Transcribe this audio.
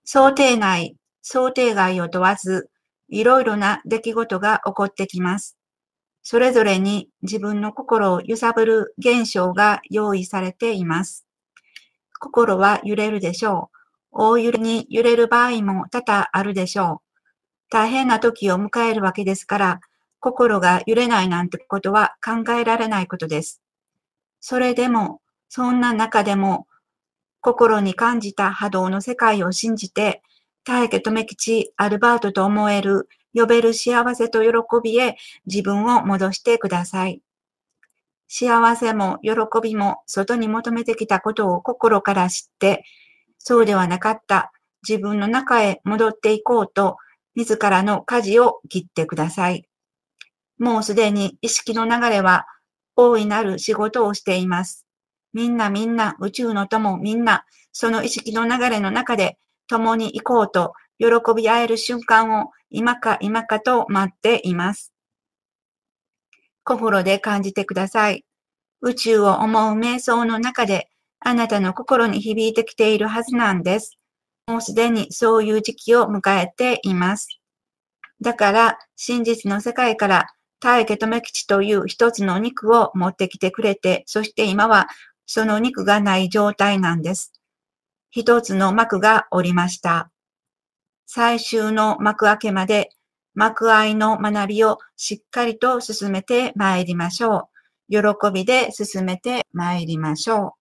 想定内、想定外を問わず、いろいろな出来事が起こってきます。それぞれに自分の心を揺さぶる現象が用意されています。心は揺れるでしょう。大揺れに揺れる場合も多々あるでしょう。大変な時を迎えるわけですから、心が揺れないなんてことは考えられないことです。それでも、そんな中でも、心に感じた波動の世界を信じて、大家留吉アルバートと思える、呼べる幸せと喜びへ自分を戻してください。幸せも喜びも外に求めてきたことを心から知って、そうではなかった自分の中へ戻っていこうと、自らの舵を切ってください。もうすでに意識の流れは大いなる仕事をしています。みんな宇宙の友みんなその意識の流れの中で共に行こうと喜び合える瞬間を今かと待っています。心で感じてください。宇宙を思う瞑想の中であなたの心に響いてきているはずなんです。もうすでにそういう時期を迎えています。だから真実の世界から大家留吉という一つの肉を持ってきてくれて、そして今はその肉がない状態なんです。一つの幕が降りました。最終の幕開けまで幕開の学びをしっかりと進めてまいりましょう。喜びで進めてまいりましょう。